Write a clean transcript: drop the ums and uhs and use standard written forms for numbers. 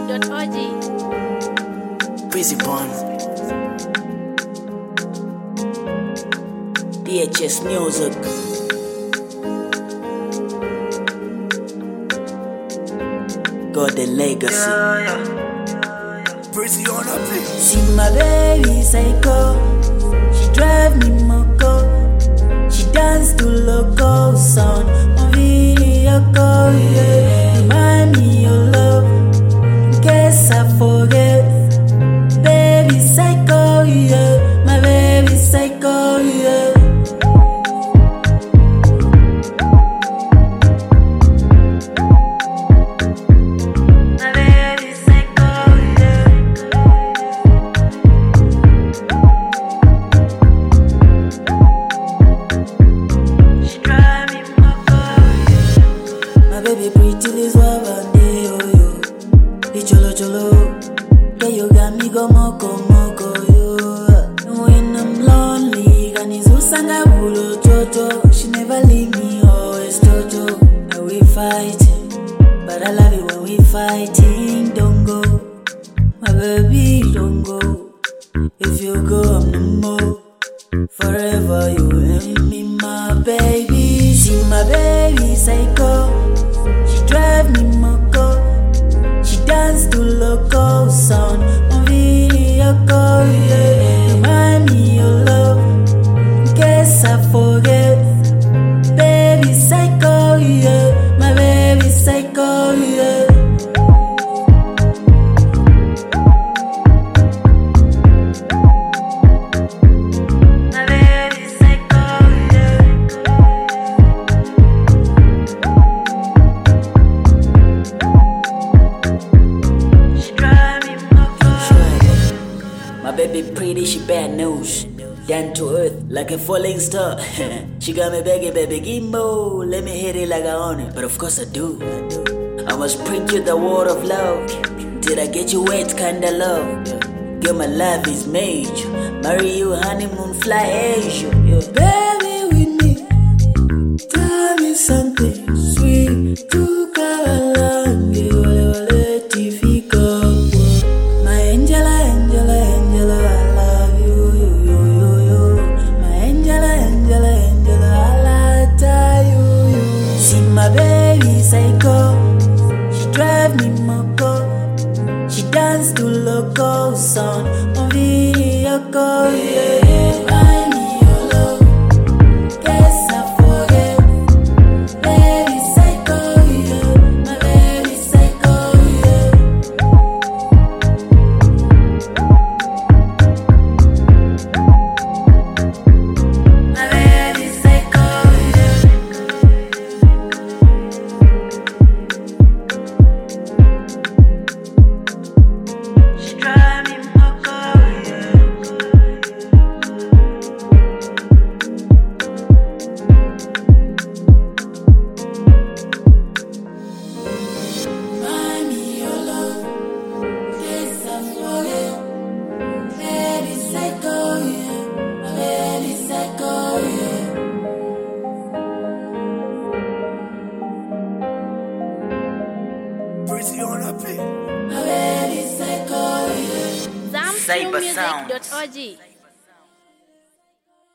ZambianMusic.org. Busy Bun, DHS Music. Golden Legacy. Prezi on a beat. See my baby psycho, she drive me moco. She dance to local sound on video call, yeah. Remind me your love, in case I forget. Baby psycho, yeah. My baby psycho, yeah. My baby psycho, yeah. She drive me moco, yeah. My baby pretty is wabande, oh yo. The cholo cholo. Yeah, you got me go moko moko, yo. When I'm lonely, ganizu sanga bulo toto. She never leave me, always toto. Now we fighting, but I love it when we fighting. Don't go, my baby, don't go. If you go, I'm no more. Forever you and me, my baby. See my baby psycho, she drive me moco. She dance to local sound on video call, yeah. Remind me your love, in case I forget. Baby psycho, yeah. My baby psycho, yeah. My baby psycho, yeah. She drive me moco. My baby pretty, she bad news. Down to earth like a falling star. She got me begging, baby, give more. Let me hit it like I own it. But of course I do. I must preach you the word of love. Did I get you wet, kinda love? Girl, my life is major. Marry you, honeymoon, fly Asia. Baby, with me, tell me something sweet to Kalangi. Wale tifika. My Angela, Angela, Angela, I love you, you. My Angela, Angela, Angela, I love you. See my baby psycho, she drive me moco. She dance to local sound on video call, yeah. Remind me your love, guess I forget. Baby psycho, yeah. My baby psycho, yeah. My baby psycho, yeah. She drive me moco, yeah. Remind me your love, guess I forget. Baby psycho, yeah. My baby psycho, yeah. Prezi on a beat. My baby psycho, yeah. ZambianMusic.org.